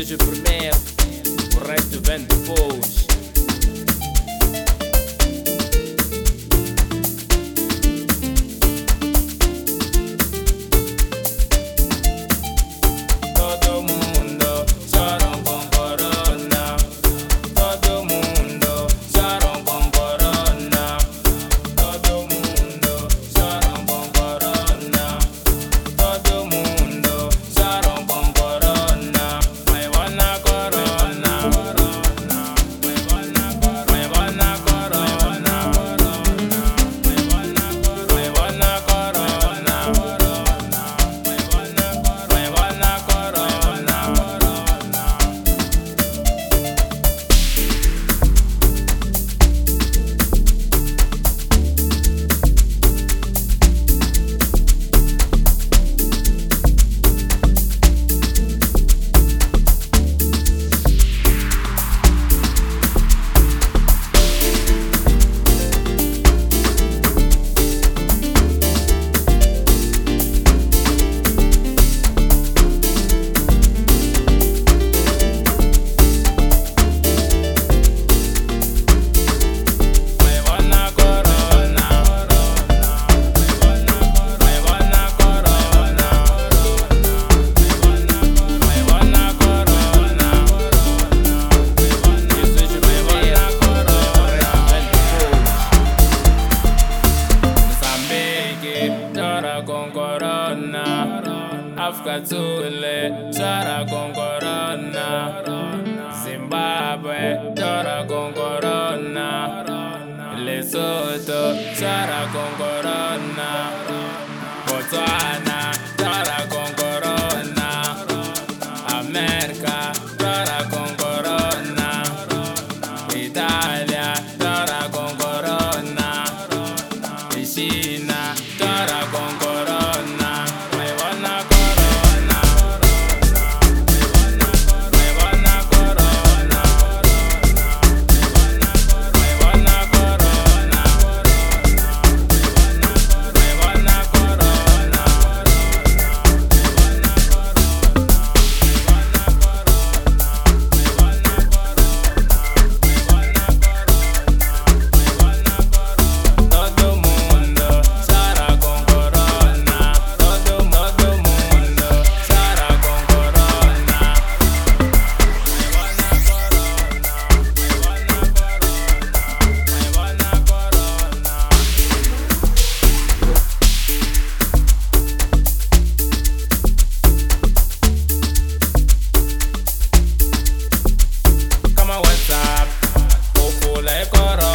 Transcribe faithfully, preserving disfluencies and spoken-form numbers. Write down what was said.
seja o primeiro, o resto vem depois. Todo mundo choram com corona. Todo mundo choram com corona. Todo mundo choram com corona. Todo mundo choram com corona. Vai na corona, corona. Vai na corona, vai na corona, corona. Vai na corona, vai na corona, corona. Vai na corona, vai na corona, corona. Chora con corona, África Zule, chora con corona, Zimbabwe, chora con corona, Lesotho, chora con corona, Botswana, chora con corona, América, chora con corona, Italia, chora con corona, y China, chora con corona. Me van a corona, me van a corona, me van a corona, me van a corona. Todo mundo chora con corona. Todo todo mundo chora con corona. Me van a corona, me van a corona, me van a corona. Kama WhatsApp, popula e corona.